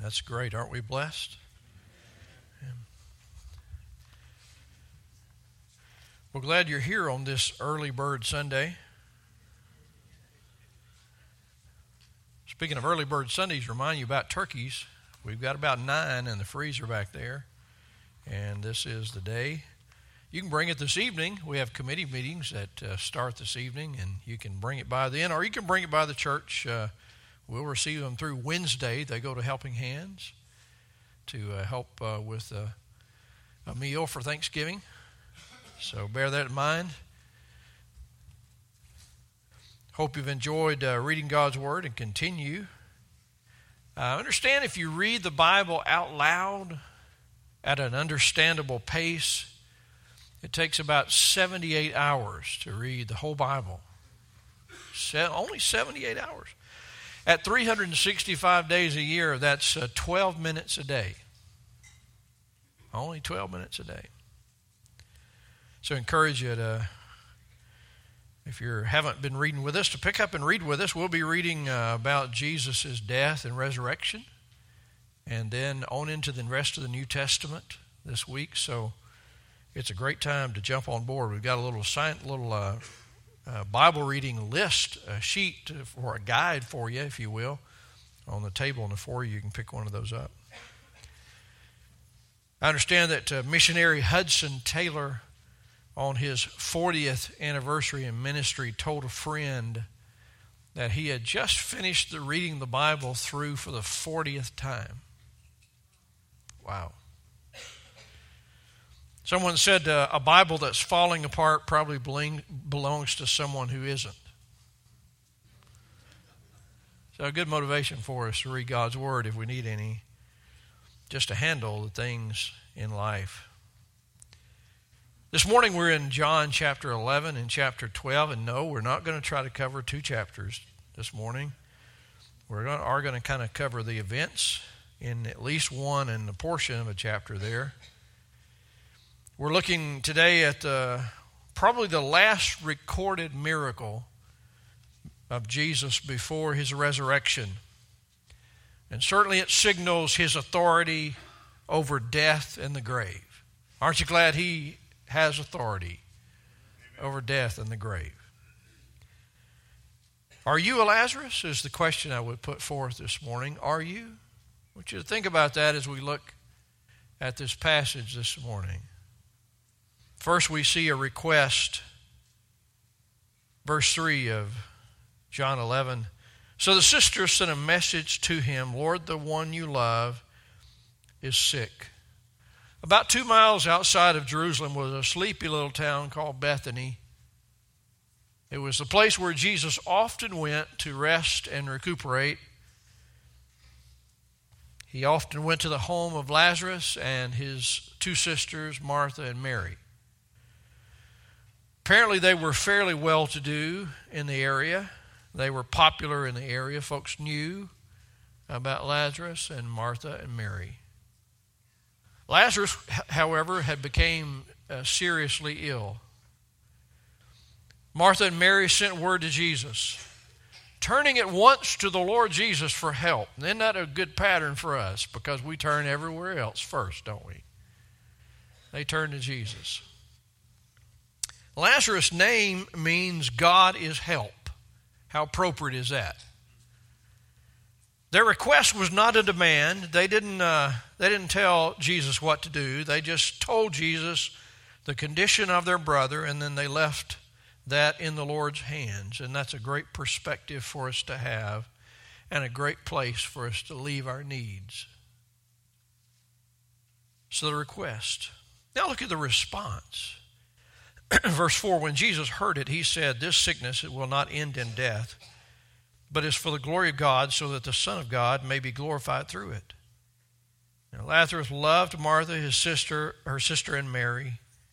That's great. Aren't we blessed? Yeah. We're glad you're here on this early bird Sunday. Speaking of early bird Sundays, remind you about turkeys. We've got about 9 in the freezer back there, and this is the day. You can bring it this evening. We have committee meetings that start this evening, and you can bring it by then, or you can bring it by the church. We'll receive them through Wednesday. They go to Helping Hands to help with a meal for Thanksgiving. So bear that in mind. Hope you've enjoyed reading God's Word and continue. Understand if you read the Bible out loud at an understandable pace, it takes about 78 hours to read the whole Bible. Only 78 hours. At 365 days a year, that's 12 minutes a day. Only 12 minutes a day. So I encourage you to, if you haven't been reading with us, to pick up and read with us. We'll be reading about Jesus' death and resurrection, and then on into the rest of the New Testament this week. So it's a great time to jump on board. We've got a little Bible reading list, a sheet for a guide for you, if you will, on the table in the foyer. You can pick one of those up. I understand that missionary Hudson Taylor, on his 40th anniversary in ministry, told a friend that he had just finished reading the Bible through for the 40th time. Wow. Someone said a Bible that's falling apart probably belongs to someone who isn't. So a good motivation for us to read God's Word if we need any, just to handle the things in life. This morning we're in John chapter 11 and chapter 12, and no, we're not going to try to cover 2 chapters this morning. We are going to kind of cover the events in at least one and a portion of a chapter there. We're looking today at probably the last recorded miracle of Jesus before his resurrection. And certainly it signals his authority over death and the grave. Aren't you glad he has authority over death and the grave? Are you a Lazarus? Is the question I would put forth this morning. Are you? I want you to think about that as we look at this passage this morning. First, we see a request. Verse 3 of John 11. So the sister sent a message to him, Lord, the one you love is sick. About 2 miles outside of Jerusalem was a sleepy little town called Bethany. It was the place where Jesus often went to rest and recuperate. He often went to the home of Lazarus and his 2 sisters, Martha and Mary. Apparently they were fairly well-to-do in the area. They were popular in the area. Folks knew about Lazarus and Martha and Mary. Lazarus, however, had become seriously ill. Martha and Mary sent word to Jesus, turning at once to the Lord Jesus for help. Isn't that a good pattern for us? Because we turn everywhere else first, don't we? They turned to Jesus. Lazarus' name means God is help. How appropriate is that? Their request was not a demand. They didn't tell Jesus what to do. They just told Jesus the condition of their brother, and then they left that in the Lord's hands. And that's a great perspective for us to have, and a great place for us to leave our needs. So the request. Now look at the response. Verse 4, when Jesus heard it, he said, this sickness will not end in death, but is for the glory of God, so that the Son of God may be glorified through it. Now, Lazarus loved Martha, her sister Mary,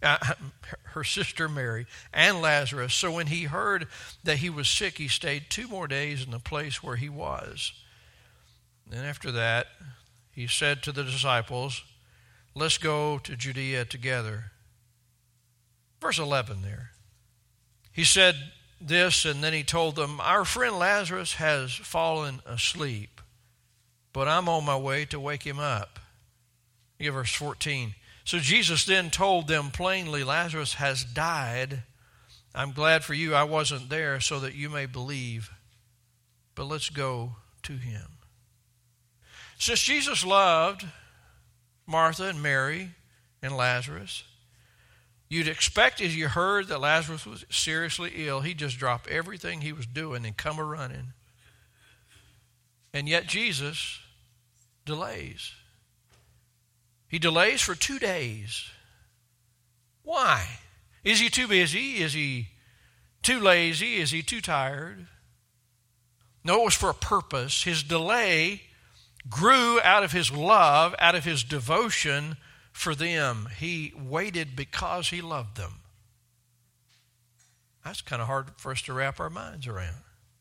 and Lazarus. So when he heard that he was sick, he stayed 2 more days in the place where he was. And after that, he said to the disciples, let's go to Judea together. Verse 11 there. He said this, and then he told them, our friend Lazarus has fallen asleep, but I'm on my way to wake him up. Look at verse 14. So Jesus then told them plainly, Lazarus has died. I'm glad for you I wasn't there so that you may believe. But let's go to him. Since Jesus loved Martha and Mary and Lazarus, you'd expect as you heard that Lazarus was seriously ill, he'd just drop everything he was doing and come a-running. And yet Jesus delays. He delays for 2 days. Why? Is he too busy? Is he too lazy? Is he too tired? No, it was for a purpose. His delay grew out of his love, out of his devotion for them. He waited because he loved them. That's kind of hard for us to wrap our minds around.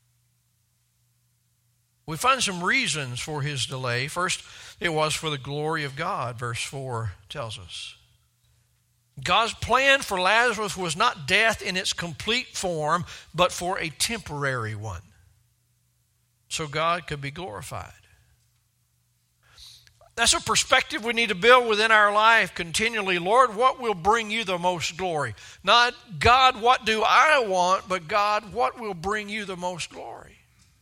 We find some reasons for his delay. First, it was for the glory of God, verse 4 tells us. God's plan for Lazarus was not death in its complete form, but for a temporary one, so God could be glorified. That's a perspective we need to build within our life continually. Lord, what will bring you the most glory? Not, God, what do I want, but God, what will bring you the most glory?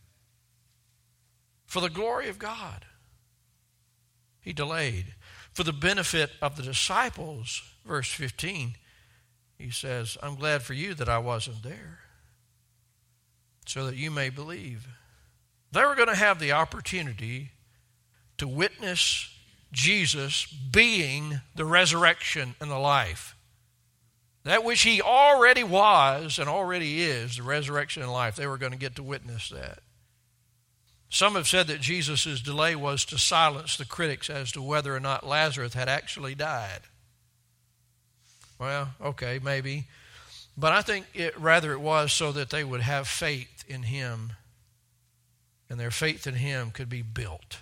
For the glory of God, he delayed. For the benefit of the disciples, verse 15, he says, I'm glad for you that I wasn't there, so that you may believe. They were going to have the opportunity to witness Jesus being the resurrection and the life. That which he already was and already is, the resurrection and life. They were going to get to witness that. Some have said that Jesus' delay was to silence the critics as to whether or not Lazarus had actually died. Well, okay, maybe. But I think it was so that they would have faith in him, and their faith in him could be built.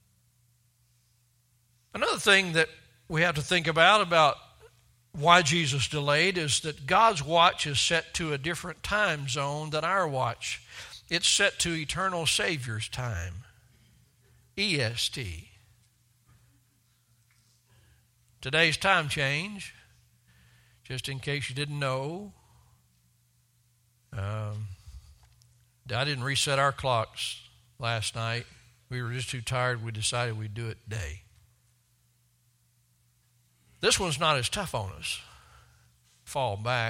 Another thing that we have to think about why Jesus delayed is that God's watch is set to a different time zone than our watch. It's set to eternal Savior's time, EST. Today's time change, just in case you didn't know, I didn't reset our clocks last night. We were just too tired. We decided we'd do it today. This one's not as tough on us. Fall back.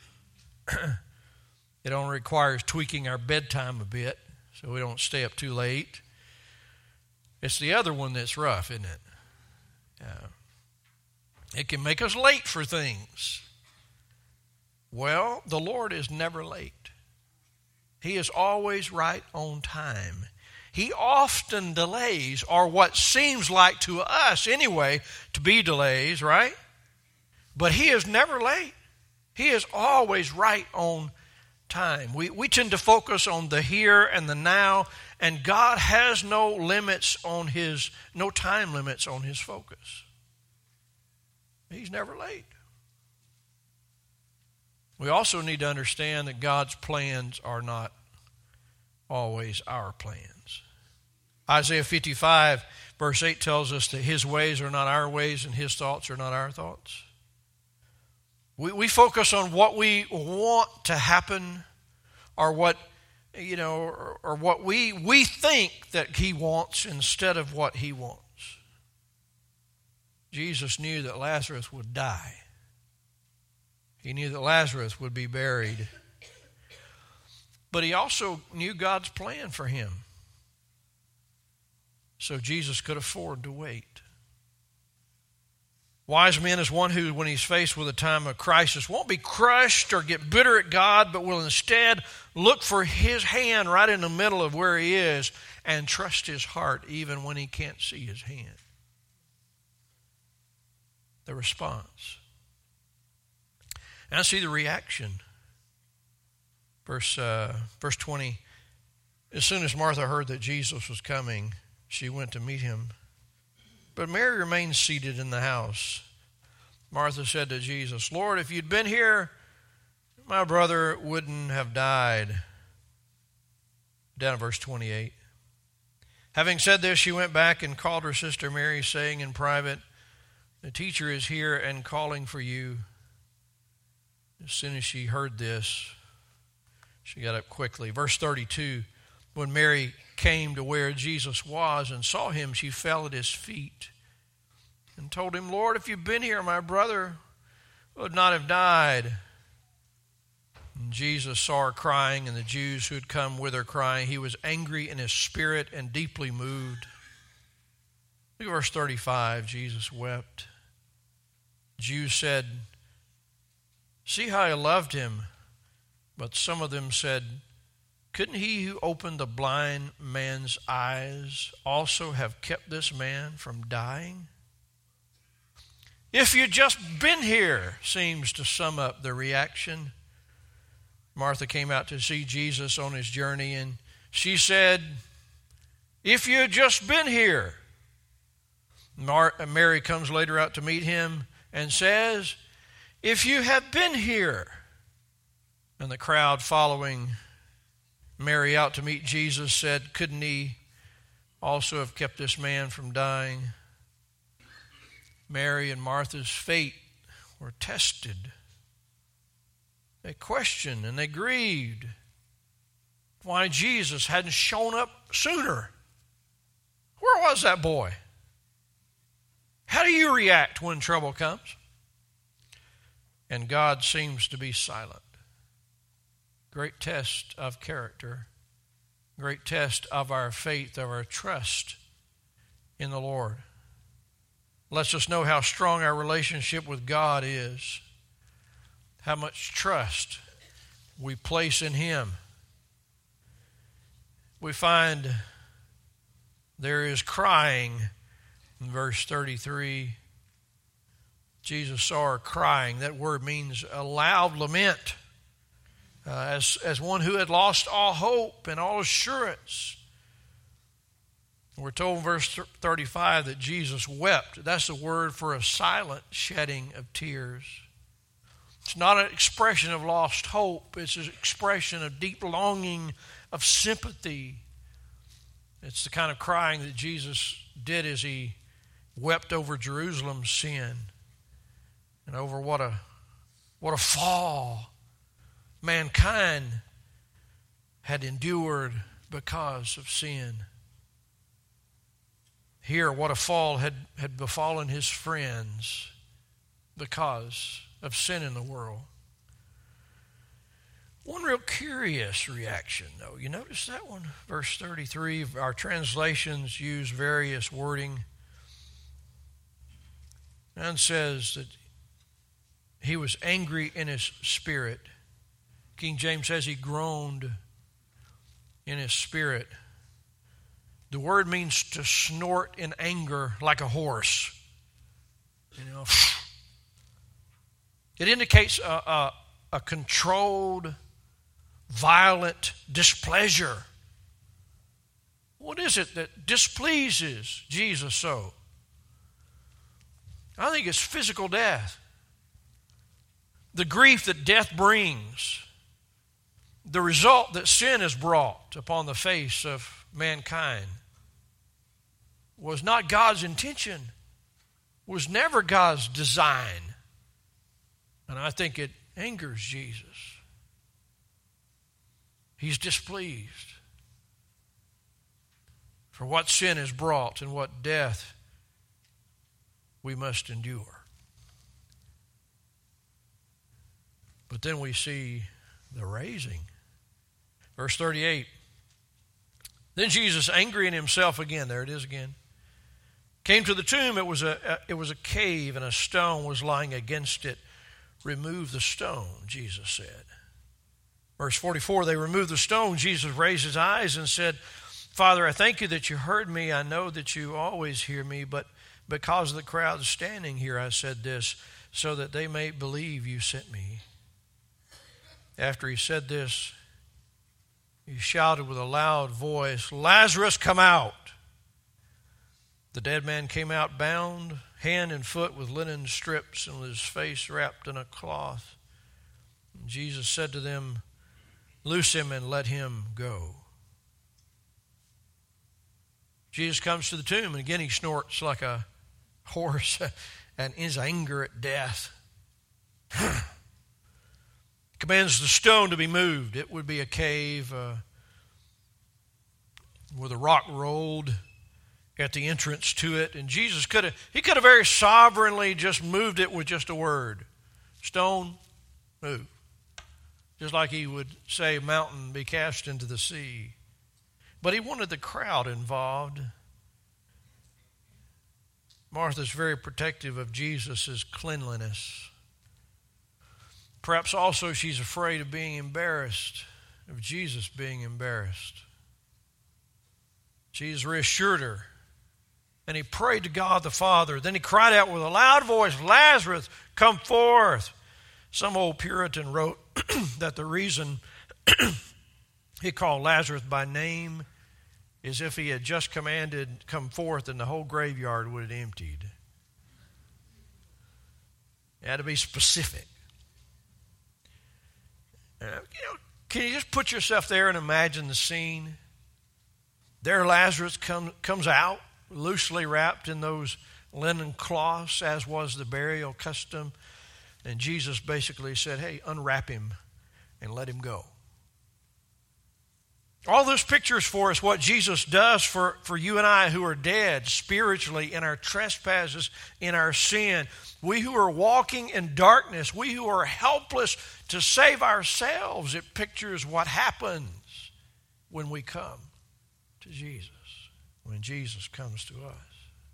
It only requires tweaking our bedtime a bit so we don't stay up too late. It's the other one that's rough, isn't it? It can make us late for things. Well, the Lord is never late. He is always right on time. He often delays, or what seems like to us anyway to be delays, right? But he is never late. He is always right on time. We tend to focus on the here and the now, and God has no time limits on his focus. He's never late. We also need to understand that God's plans are not always our plans. Isaiah 55 verse 8 tells us that his ways are not our ways and his thoughts are not our thoughts. We focus on what we want to happen, or what we think that he wants instead of what he wants. Jesus knew that Lazarus would die. He knew that Lazarus would be buried. But he also knew God's plan for him. So Jesus could afford to wait. Wise man is one who, when he's faced with a time of crisis, won't be crushed or get bitter at God, but will instead look for his hand right in the middle of where he is and trust his heart even when he can't see his hand. The response. And I see the reaction. Verse 20. As soon as Martha heard that Jesus was coming, she went to meet him. But Mary remained seated in the house. Martha said to Jesus, Lord, if you'd been here, my brother wouldn't have died. Down at verse 28. Having said this, she went back and called her sister Mary, saying in private, "The teacher is here and calling for you." As soon as she heard this, she got up quickly. Verse 32, when Mary came to where Jesus was and saw him, she fell at his feet and told him, "Lord, if you'd been here, my brother would not have died." And Jesus saw her crying, and the Jews who had come with her crying. He was angry in his spirit and deeply moved. Look at verse 35. Jesus wept. Jews said, "See how he loved him." But some of them said, "Couldn't he who opened the blind man's eyes also have kept this man from dying?" "If you'd just been here," seems to sum up the reaction. Martha came out to see Jesus on his journey, and she said, "If you had just been here." Mary comes later out to meet him and says, "If you had been here." And the crowd following Mary out to meet Jesus said, "Couldn't he also have kept this man from dying?" Mary and Martha's fate were tested. They questioned and they grieved why Jesus hadn't shown up sooner. Where was that boy? How do you react when trouble comes? And God seems to be silent. Great test of character. Great test of our faith, of our trust in the Lord. Lets us know how strong our relationship with God is. How much trust we place in him. We find there is crying in verse 33. Jesus saw her crying. That word means a loud lament, as one who had lost all hope and all assurance. We're told in verse 35 that Jesus wept. That's the word for a silent shedding of tears. It's not an expression of lost hope. It's an expression of deep longing, of sympathy. It's the kind of crying that Jesus did as he wept over Jerusalem's sin and over what a fall mankind had endured because of sin. Here, what a fall had befallen his friends because of sin in the world. One real curious reaction, though. You notice that one? Verse 33, our translations use various wording. And says that he was angry in his spirit. King James says he groaned in his spirit. The word means to snort in anger like a horse. You know, it indicates a controlled, violent displeasure. What is it that displeases Jesus so? I think it's physical death. The grief that death brings. The result that sin has brought upon the face of mankind was not God's intention, was never God's design. And I think it angers Jesus. He's displeased for what sin has brought and what death we must endure. But then we see the raising. Verse 38. Then Jesus, angry in himself again, there it is again, came to the tomb. It was a cave, and a stone was lying against it. Remove the stone, Jesus said. Verse 44, they removed the stone. Jesus raised his eyes and said, Father, I thank you that you heard me. I know that you always hear me, but because of the crowd standing here, I said this, so that they may believe you sent me. After he said this, he shouted with a loud voice, Lazarus, come out. The dead man came out bound, hand and foot with linen strips, and with his face wrapped in a cloth. And Jesus said to them, loose him and let him go. Jesus comes to the tomb, and again he snorts like a horse and is anger at death. Commands the stone to be moved. It would be a cave with a rock rolled at the entrance to it. And Jesus could have very sovereignly just moved it with just a word. Stone, move. Just like he would say, mountain, be cast into the sea. But he wanted the crowd involved. Martha's very protective of Jesus' cleanliness. Perhaps also she's afraid of being embarrassed, of Jesus being embarrassed. Jesus reassured her, and he prayed to God the Father. Then he cried out with a loud voice, Lazarus, come forth. Some old Puritan wrote that the reason he called Lazarus by name is if he had just commanded, come forth, and the whole graveyard would have emptied. It had to be specific. Can you just put yourself there and imagine the scene? There Lazarus comes out, loosely wrapped in those linen cloths, as was the burial custom. And Jesus basically said, hey, unwrap him and let him go. All this pictures for us what Jesus does for you and I who are dead spiritually in our trespasses, in our sin. We who are walking in darkness, we who are helpless to save ourselves. It pictures what happens when we come to Jesus, when Jesus comes to us.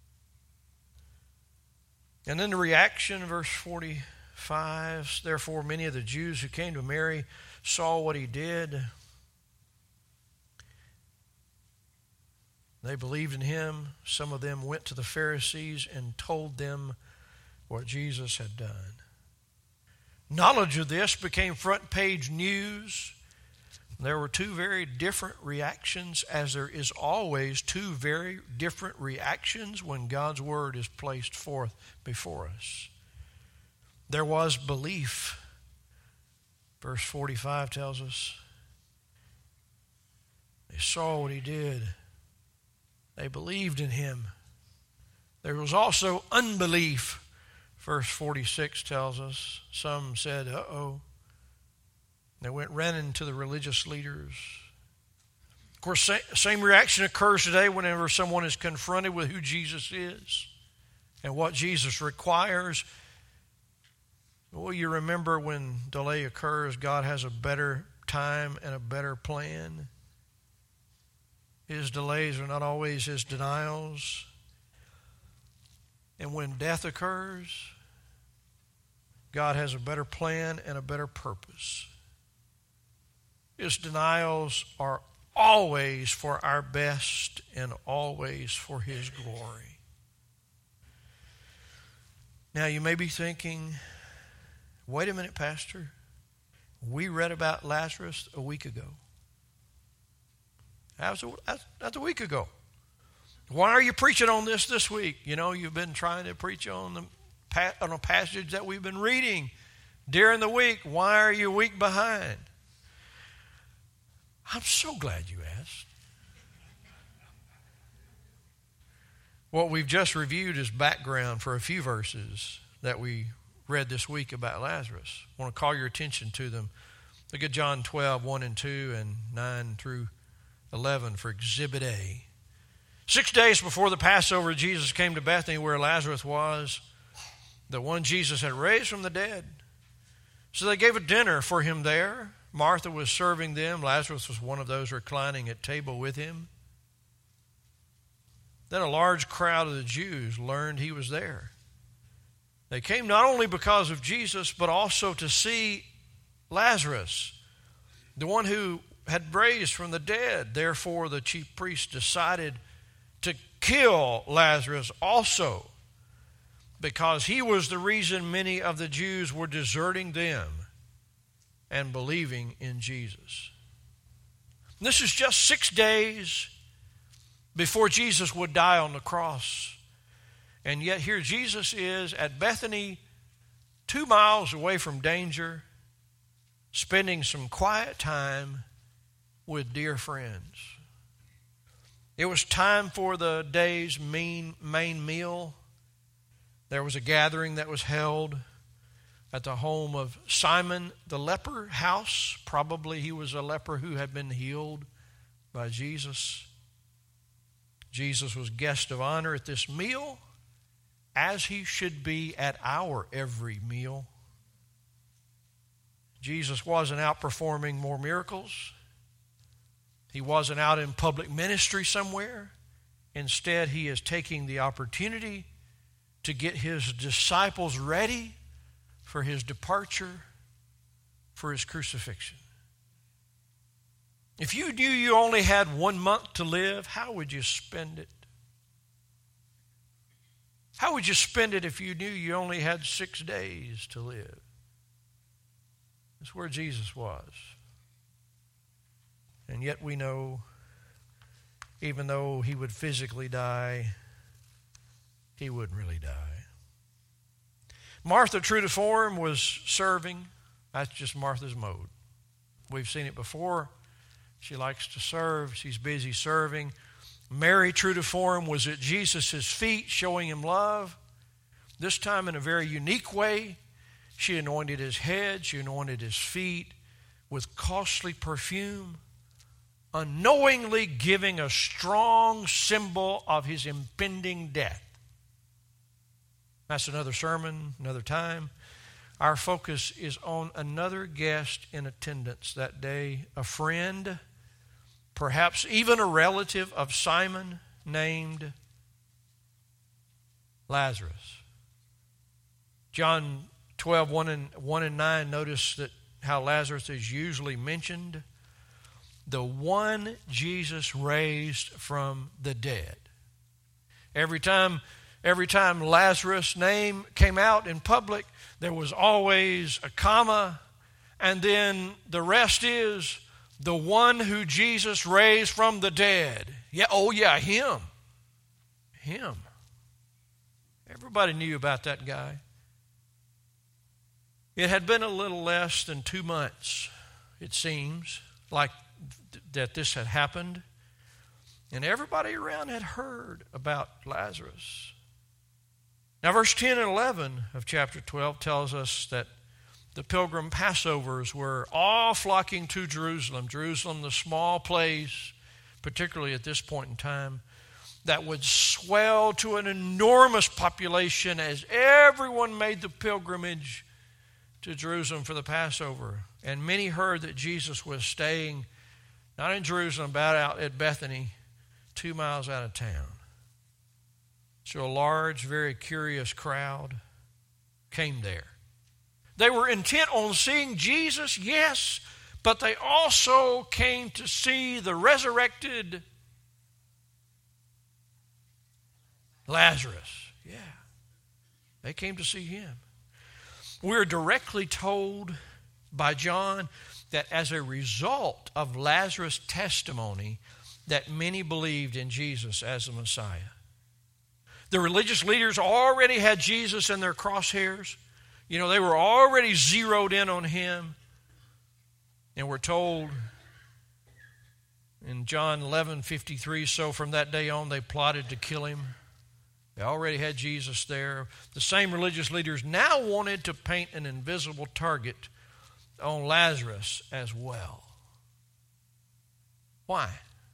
And then the reaction, verse 45, therefore many of the Jews who came to Mary saw what he did. They believed in him. Some of them went to the Pharisees and told them what Jesus had done. Knowledge of this became front page news. There were two very different reactions, as there is always two very different reactions when God's word is placed forth before us. There was belief. Verse 45 tells us they saw what he did. They believed in him. There was also unbelief. Verse 46 tells us. Some said, uh-oh. They went running to the religious leaders. Of course, same reaction occurs today whenever someone is confronted with who Jesus is and what Jesus requires. Well, you remember when delay occurs, God has a better time and a better plan. His delays are not always his denials. And when death occurs, God has a better plan and a better purpose. His denials are always for our best and always for his glory. Now you may be thinking, wait a minute, Pastor. We read about Lazarus a week ago. That's a week ago. Why are you preaching on this week? You know, you've been trying to preach on a passage that we've been reading during the week. Why are you a week behind? I'm so glad you asked. What we've just reviewed is background for a few verses that we read this week about Lazarus. I want to call your attention to them. Look at John 12, 1 and 2, and 9 through 11 for Exhibit A. 6 days before the Passover, Jesus came to Bethany where Lazarus was, the one Jesus had raised from the dead. So they gave a dinner for him there. Martha was serving them. Lazarus was one of those reclining at table with him. Then a large crowd of the Jews learned he was there. They came not only because of Jesus, but also to see Lazarus, the one who had raised from the dead. Therefore, the chief priests decided to kill Lazarus also, because he was the reason many of the Jews were deserting them and believing in Jesus. And this is just 6 days before Jesus would die on the cross. And yet here Jesus is at Bethany, 2 miles away from danger, spending some quiet time with dear friends. It was time for the day's main meal. There was a gathering that was held at the home of Simon the leper house. Probably he was a leper who had been healed by Jesus. Jesus was guest of honor at this meal, as he should be at our every meal. Jesus wasn't out performing more miracles. He wasn't out in public ministry somewhere. Instead, he is taking the opportunity to get his disciples ready for his departure, for his crucifixion. If you knew you only had 1 month to live, how would you spend it? How would you spend it if you knew you only had 6 days to live? That's where Jesus was. And yet we know, even though he would physically die, he wouldn't really die. Martha, true to form, was serving. That's just Martha's mode. We've seen it before. She likes to serve. She's busy serving. Mary, true to form, was at Jesus' feet showing him love. This time in a very unique way. She anointed his head. She anointed his feet with costly perfume, unknowingly giving a strong symbol of his impending death. That's another sermon, another time. Our focus is on another guest in attendance that day, a friend, perhaps even a relative of Simon named Lazarus. John 12, 1 and 9, notice that how Lazarus is usually mentioned. The one Jesus raised from the dead. Every time Lazarus' name came out in public, there was always a comma, and then the rest is the one who Jesus raised from the dead. Yeah, oh yeah, him. Everybody knew about that guy. It had been a little less than 2 months, it seems, like that this had happened. And everybody around had heard about Lazarus. Now, verse 10 and 11 of chapter 12 tells us that the pilgrim Passovers were all flocking to Jerusalem. Jerusalem, the small place, particularly at this point in time, that would swell to an enormous population as everyone made the pilgrimage to Jerusalem for the Passover. And many heard that Jesus was staying not in Jerusalem, but out at Bethany, 2 miles out of town. So a large, very curious crowd came there. They were intent on seeing Jesus, yes, but they also came to see the resurrected Lazarus. Yeah, they came to see him. We're directly told by John that as a result of Lazarus' testimony, that many believed in Jesus as the Messiah. The religious leaders already had Jesus in their crosshairs. You know, they were already zeroed in on him. And we're told in John 11:53, so from that day on they plotted to kill him. They already had Jesus there. The same religious leaders now wanted to paint an invisible target on Lazarus as well. Why?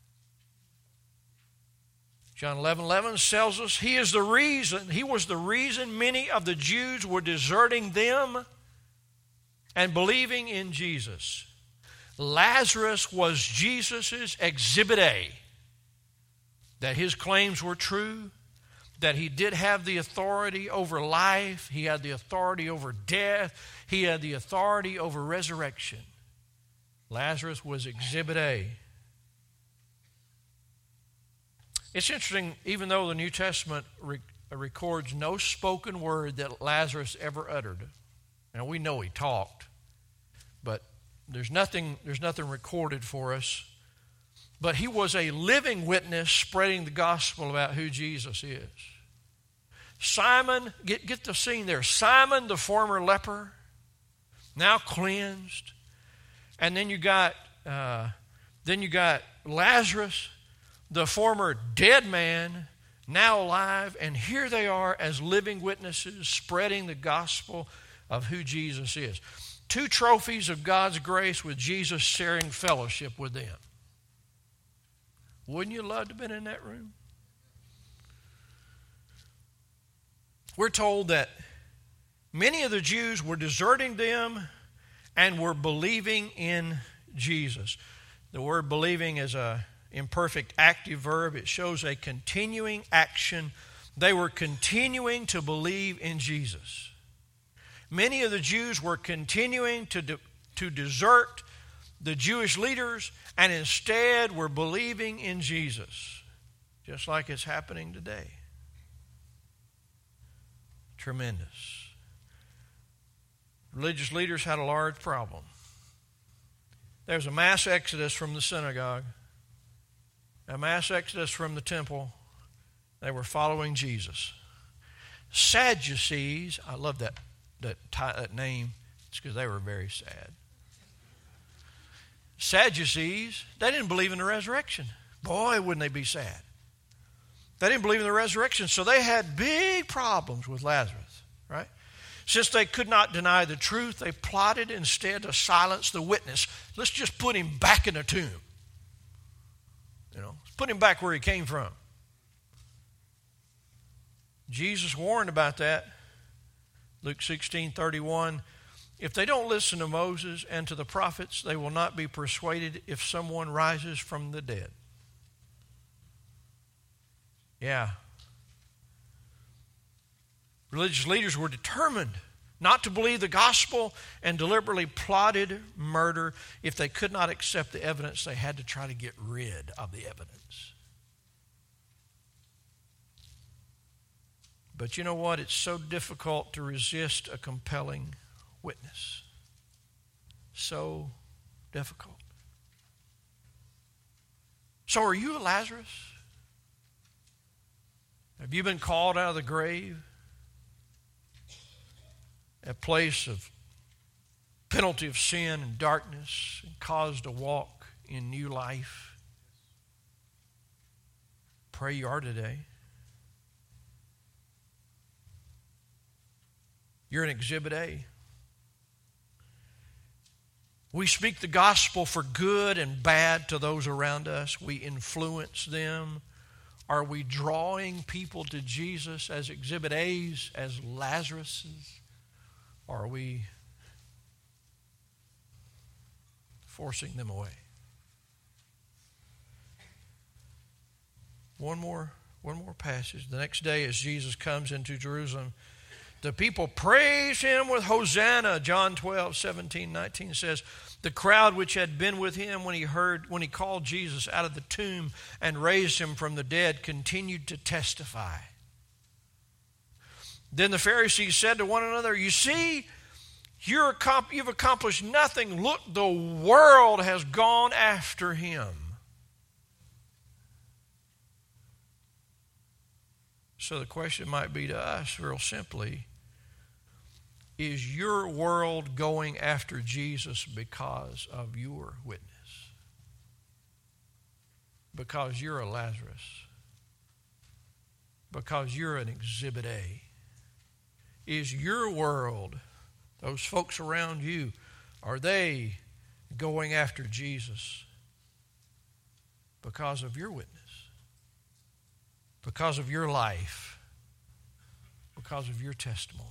John 11:11 tells us he was the reason many of the Jews were deserting them and believing in Jesus. Lazarus was Jesus' exhibit A, that his claims were true, that he did have the authority over life, he had the authority over death, he had the authority over resurrection. Lazarus was exhibit A. It's interesting, even though the New Testament records no spoken word that Lazarus ever uttered. Now we know he talked, but there's nothing recorded for us. But he was a living witness spreading the gospel about who Jesus is. Simon, get the scene there. Simon, the former leper, now cleansed. And then you got Lazarus, the former dead man, now alive, and here they are as living witnesses spreading the gospel of who Jesus is. 2 trophies of God's grace with Jesus sharing fellowship with them. Wouldn't you love to have been in that room? We're told that many of the Jews were deserting them and were believing in Jesus. The word believing is an imperfect active verb. It shows a continuing action. They were continuing to believe in Jesus. Many of the Jews were continuing to desert the Jewish leaders and instead were believing in Jesus, just like it's happening today. Tremendous. Religious leaders had a large problem. There was a mass exodus from the synagogue, a mass exodus from the temple. They were following Jesus. Sadducees, I love that name. It's because they were very sad. Sadducees, they didn't believe in the resurrection. Boy, wouldn't they be sad. They didn't believe in the resurrection, so they had big problems with Lazarus, right? Since they could not deny the truth, they plotted instead to silence the witness. Let's just put him back in the tomb. Put him back where he came from. Jesus warned about that. Luke 16:31. If they don't listen to Moses and to the prophets, they will not be persuaded if someone rises from the dead. Yeah. Religious leaders were determined not to believe the gospel and deliberately plotted murder. If they could not accept the evidence, they had to try to get rid of the evidence. But you know what? It's so difficult to resist a compelling witness. So difficult. So are you a Lazarus? Have you been called out of the grave? A place of penalty of sin and darkness and caused to walk in new life? Pray you are today. You're an Exhibit A. We speak the gospel for good and bad to those around us. We influence them. Are we drawing people to Jesus as Exhibit A's, as Lazaruses? Or are we forcing them away? One more passage. The next day as Jesus comes into Jerusalem, the people praise him with Hosanna. John 12:17-19 says, the crowd which had been with him when he called Jesus out of the tomb and raised him from the dead continued to testify. Then the Pharisees said to one another, you see, you've accomplished nothing. Look, the world has gone after him. So the question might be to us real simply, is your world going after Jesus because of your witness? Because you're a Lazarus? Because you're an Exhibit A? Is your world, those folks around you, are they going after Jesus because of your witness? Because of your life? Because of your testimony?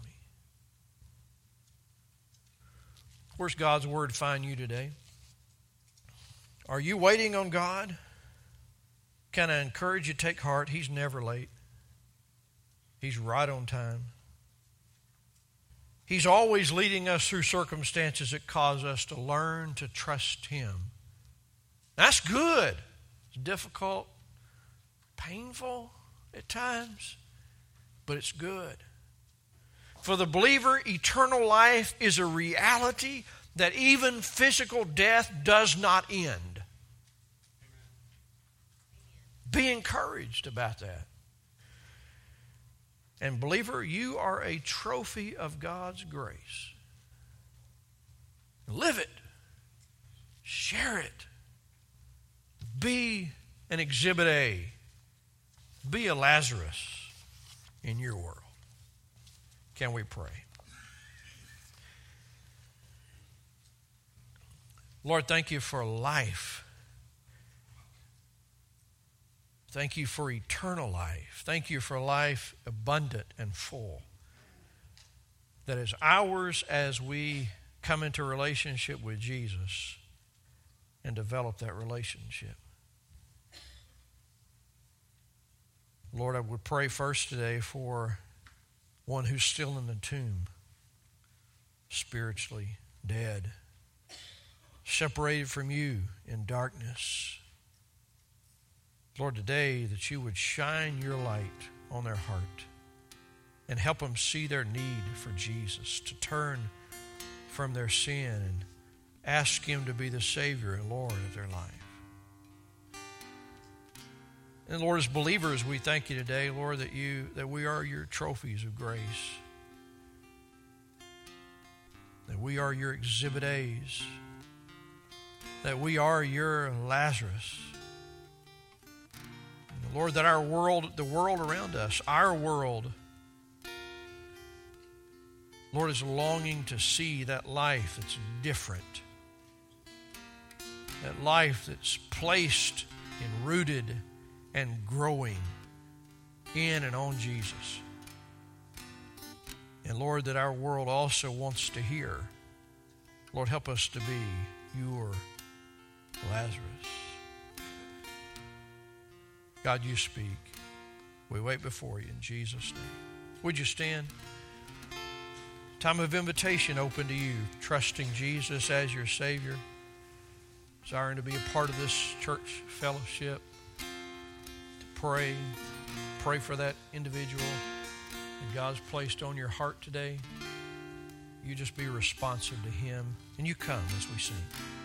Where's God's word find you today? Are you waiting on God? Can I encourage you, take heart. He's never late. He's right on time. He's always leading us through circumstances that cause us to learn to trust him. That's good. It's difficult, painful at times, but it's good. For the believer, eternal life is a reality that even physical death does not end. Be encouraged about that. And believer, you are a trophy of God's grace. Live it. Share it. Be an Exhibit A. Be a Lazarus in your world. Can we pray? Lord, thank you for life. Thank you for eternal life. Thank you for life abundant and full that is ours as we come into relationship with Jesus and develop that relationship. Lord, I would pray first today for one who's still in the tomb, spiritually dead, separated from you in darkness. Lord, today that you would shine your light on their heart and help them see their need for Jesus, to turn from their sin and ask Him to be the Savior and Lord of their life. And Lord, as believers, we thank you today, Lord, that we are your trophies of grace, that we are your Exhibit A's, that we are your Lazarus. And Lord, that our world, the world around us, our world, Lord, is longing to see that life that's different, that life that's placed and rooted and growing in and on Jesus. And Lord, that our world also wants to hear. Lord, help us to be your Lazarus. God, you speak. We wait before you in Jesus' name. Would you stand? Time of invitation open to you, trusting Jesus as your Savior, desiring to be a part of this church fellowship, to pray for that individual that God's placed on your heart today. You just be responsive to Him, and you come as we sing.